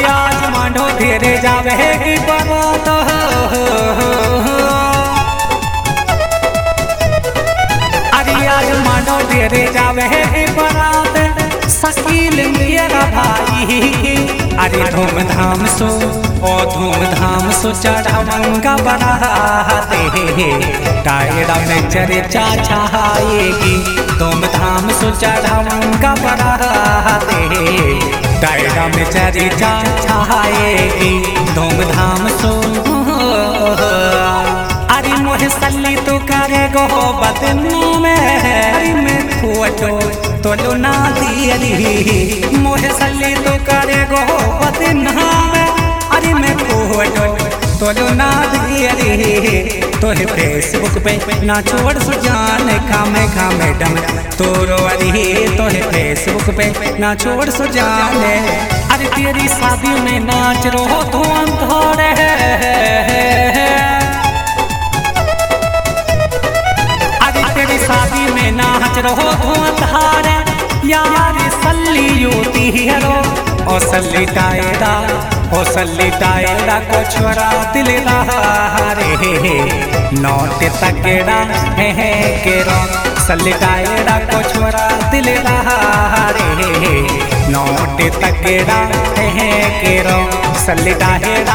अरे आज मांडो धीरे जावे की बारात, अरे आज मांडो धीरे जावे की बारात, शकील मेरा भाई। अरे धूमधाम सो ओ धूमधाम सो चढ़ावंगा बारात, टायरा में चर्चा छाएगी। धूमधाम सो चढ़ावंगा बारात, टायरा में चर्चा छाएगी। धूमधाम सो अरे मोहे सल्ली तो करे गो बदनू में, अरे मैं फोटो तो ना दियली। मोहे सल्ली तो करे गो बदनू में, अरे मैं फोटो तो ना दियली। तोहे फेसबुक पे ना छोड़ सुजान खामे खामे डम तोरो अरे। तोहे फेसबुक पे ना छोड़ सुजान, अरे तेरी शादी में नाच रहो तो अंधोरे। अरे तेरी शादी में नाच रहो तो अंधारे, यार सल्ली योती हरो ओ सल्ली टायरा, ओ सल्ली टायरा को छोरा दिलदार रे। नोट तगड़ा है केरो सल्ली टायरा को छोरा दिलदार रे। नोट तगड़ा है केरो सल्ली टायरा।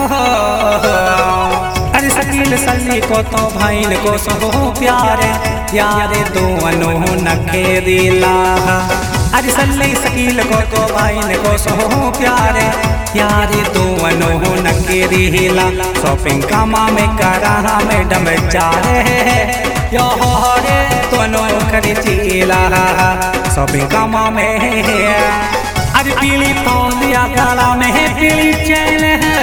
अरे शकील सल्ली को तो भाईन को सो प्यारे, यारे दोनों नखे दिला। अरे सल्ली शकील को तो भाईन को सो प्यारे, यारे दोनों नखे दिला। शॉपिंग कामा में करा मैडम चारे, यारे दोनों खरीदीला। शॉपिंग कामा में अरे पीली तौलिया गला में पीली चैन,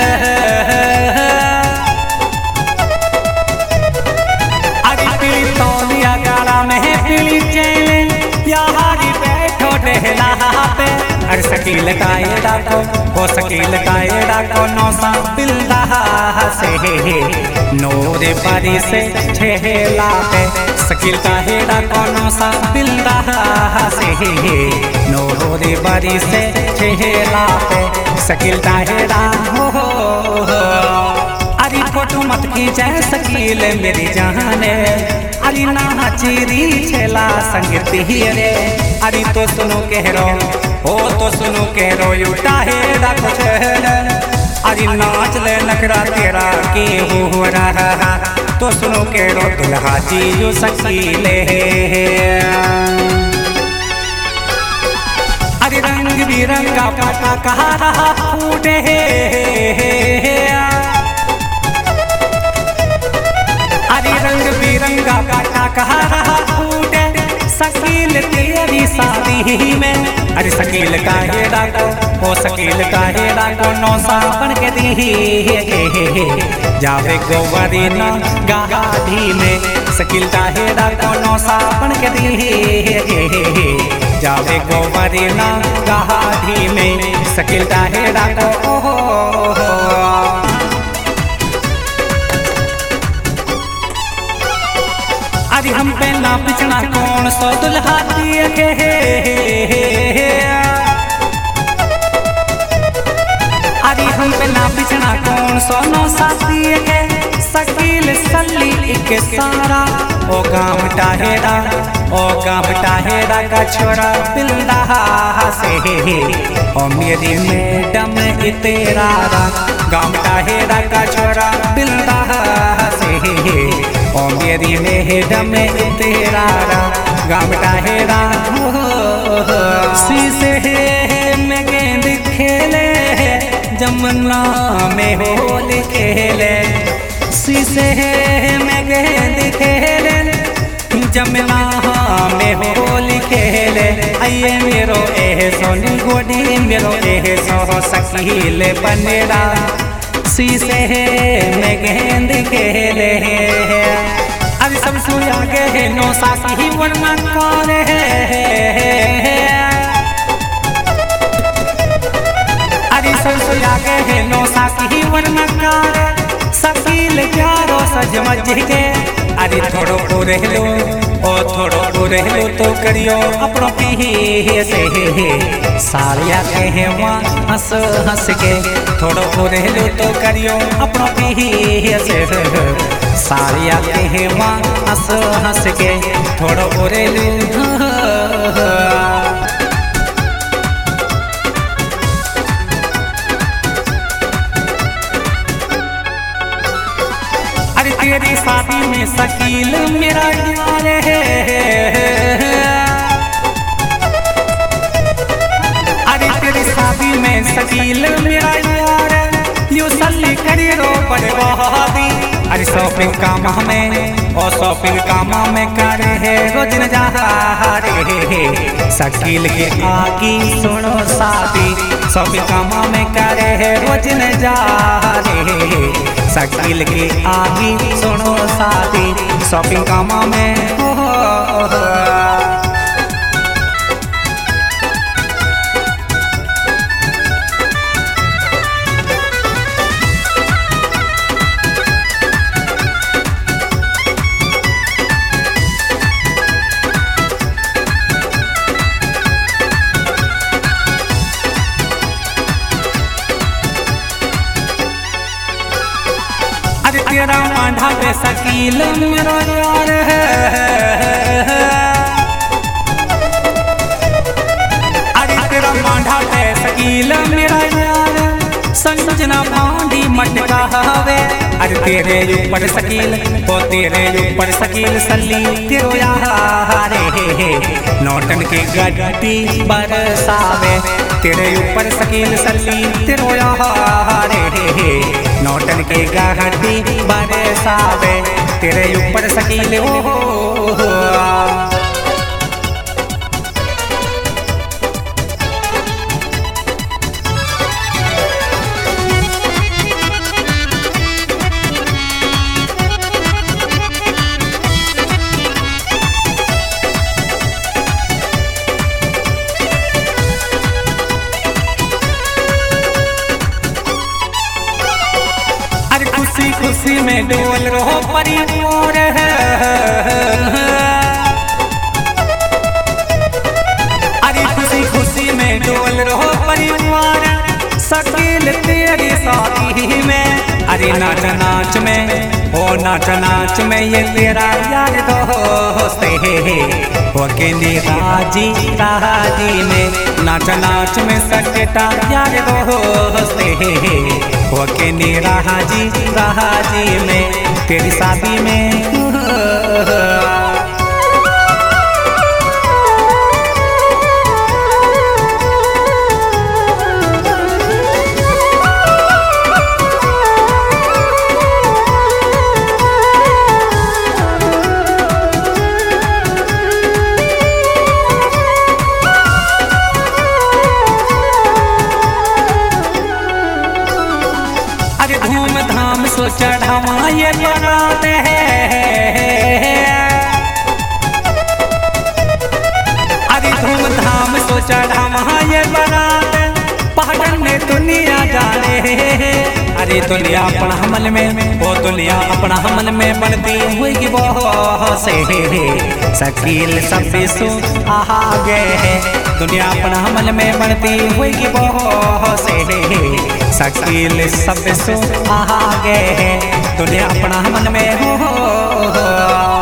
गाला में पीली चैन, यारी बैठो डेहला पे। अरे शकील टायरा को ओ शकील टायरा को नौसा बिल्दा से नोरे बारी से छेला पे। शकील टायरा को नौसा बिल्दा से नोरे बारी से छेला पे। शकील टायरा हो अरे फोटो मत खींचे शकील मेरी जाने, अरे ना चीरी छेला संगती रे। अरे तो सुनो कह रो ओ तो सुनो कह रो युटा है कुछ, अरे नाच ले नखरा तेरा के हो रहा। तो सुनो कह रो दुल्हा जी जो शकीले, अरे रंग बिरंगा पटा कहा रहा फूटे। अरे रंग बिरंगा काटा कहा रहा फूटे शकील तेरी शादी में। अरे शकील का हेड़ा को ओ शकील का हेड़ा को नौसा बन के दी जावे गोवरी ना गाड़ी में। शकील का हेड़ा को नौसा बन के दी जावे गोवरी ना गाड़ी में। शकील का हेड़ा को अरे हम पे ना पिछड़ा कौन सो दुल्हा दिए के। अरे हम पे ना पिछड़ा कौन सो नौ साथी के। शकील सल्ली एक सारा ओ गाँव टाहेरा, ओ गाँव टाहेरा का छोरा बिल्दा से। ओ मेरी मैडम तेरा गाँव टाहेरा का छोरा बिल्दा से। ओ मेरी मैडम तेरा गाँव टाहेरा। शीशे में गेंद खेले जमुना में होली खेले। शीशे में गेंद खेले जमुना में होली खेले। आइए मेरो ए सोनी गोडी मेरो ए सो शकील बनेरा। शीशे में गेंद खेले अभी सब सुई आगे है नो साथी वर्मा करे। अरे सब सुई आगे है नो साथी वर्मा करे। शकील प्यारो सज मज के अरे थोड़ो पूरे लो ओ थोड़ो पूरे लो तो करियो अपनों पी से सालिया कहे वहाँ हंस हंस के थोड़ो पूरे लो तो करियो अपनों पी से सालिया कहे वहाँ हंस हंस के थोड़ो पूरे लो। तेरी शादी में शकील मेरा यार है, अरे तेरी शादी में शकील मेरा यार यू सल्ली करी रो बर्बादी। अरे शॉपिंग काम में और शॉपिंग काम में करे है रोजन जा रे शकील के आगे सुनो शादी शॉपिंग काम में करे है रोजन जा रे शकील के आगे सुनो शादी शॉपिंग काम में तेरा मांझा पे शकील मेरा यार है, अरे तेरा मांझा पे शकील मेरा यार संजना भांडी मटका हवे। अरे तेरे ऊपर शकील ओ तेरे ऊपर शकील सल्ली तेरो यार रे नौटन की गड्डी बरसावे तेरे ऊपर शकील सल्ली तेरो यार रे नौटन के गड्डी बरसावे तेरे ऊपर शकील हो। खुशी खुशी में डोल रहो परिवार है, अरे खुशी खुशी में डोल रहो परिवार शकील तेरी शादी में। अरे नाच नाच में ओ नाच नाच में ये तेरा यार दोस्त है वो केंद्री राजी राजी में नाच नाच में सकता यार दोस्त है वो केंद्री राजी राजी में तेरी शादी में। धूमधाम सो चढ़ावा ये बारात है, अरे धूमधाम सो चढ़ावा ये बारात पहाड़ में दुनिया जाने अरे दुनिया अपना हमल में वो दुनिया अपना हमल में बनती हुई वो से शकील सब सो आ गए है दुनिया अपना हमल में बनती हुई वो से शकील सब सो आ गए दुनिया अपना हमल में हो।